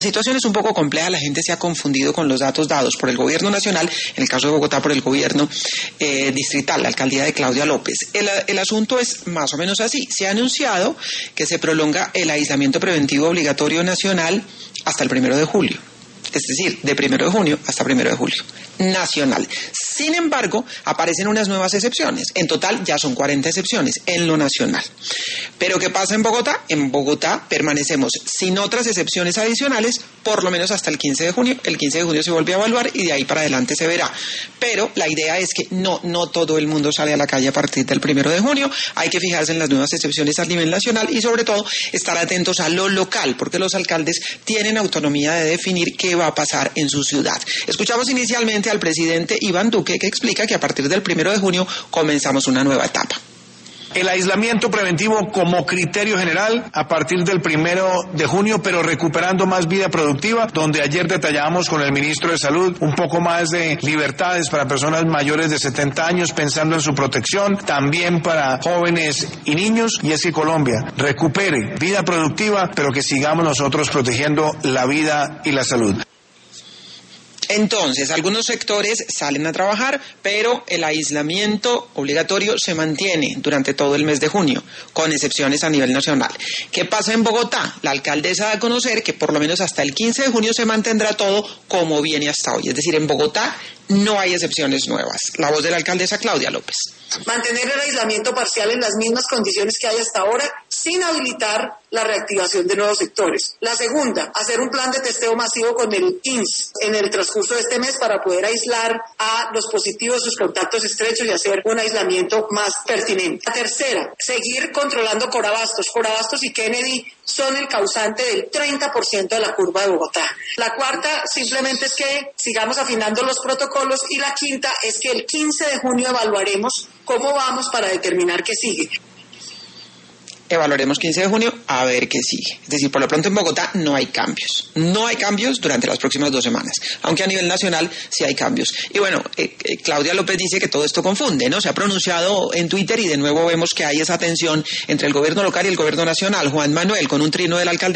La situación es un poco compleja, la gente se ha confundido con los datos dados por el gobierno nacional, en el caso de Bogotá por el gobierno distrital, la alcaldía de Claudia López. El asunto es más o menos así. Se ha anunciado que se prolonga el aislamiento preventivo obligatorio nacional hasta el 1 de julio. Es decir, de 1 de junio hasta 1 de julio, nacional. Sin embargo, aparecen unas nuevas excepciones. En total ya son 40 excepciones en lo nacional. ¿Pero qué pasa en Bogotá? En Bogotá permanecemos sin otras excepciones adicionales, por lo menos hasta el 15 de junio. El 15 de junio se vuelve a evaluar y de ahí para adelante se verá. Pero la idea es que no todo el mundo sale a la calle a partir del 1 de junio. Hay que fijarse en las nuevas excepciones a nivel nacional y sobre todo estar atentos a lo local, porque los alcaldes tienen autonomía de definir qué va a pasar en su ciudad. Escuchamos inicialmente al presidente Iván Duque, que explica que a partir del 1 de junio comenzamos una nueva etapa. El aislamiento preventivo como criterio general a partir del 1 de junio, pero recuperando más vida productiva, donde ayer detallábamos con el ministro de Salud un poco más de libertades para personas mayores de 70 años, pensando en su protección, también para jóvenes y niños, y es que Colombia recupere vida productiva, pero que sigamos nosotros protegiendo la vida y la salud. Entonces, algunos sectores salen a trabajar, pero el aislamiento obligatorio se mantiene durante todo el mes de junio, con excepciones a nivel nacional. ¿Qué pasa en Bogotá? La alcaldesa da a conocer que por lo menos hasta el 15 de junio se mantendrá todo como viene hasta hoy. Es decir, en Bogotá no hay excepciones nuevas. La voz de la alcaldesa Claudia López. Mantener el aislamiento parcial en las mismas condiciones que hay hasta ahora, sin habilitar la reactivación de nuevos sectores. La segunda, hacer un plan de testeo masivo con el INS en el transcurso de este mes para poder aislar a los positivos, sus contactos estrechos y hacer un aislamiento más pertinente. La tercera, seguir controlando Corabastos. Corabastos y Kennedy son el causante del 30% de la curva de Bogotá. La cuarta simplemente es que sigamos afinando los protocolos y la quinta es que el 15 de junio evaluaremos cómo vamos para determinar qué sigue. Evaluaremos 15 de junio a ver qué sigue. Es decir, por lo pronto en Bogotá no hay cambios. No hay cambios durante las próximas 2 semanas, aunque a nivel nacional sí hay cambios. Y bueno, Claudia López dice que todo esto confunde, ¿no? Se ha pronunciado en Twitter y de nuevo vemos que hay esa tensión entre el gobierno local y el gobierno nacional. Juan Manuel, con un trino del alcalde.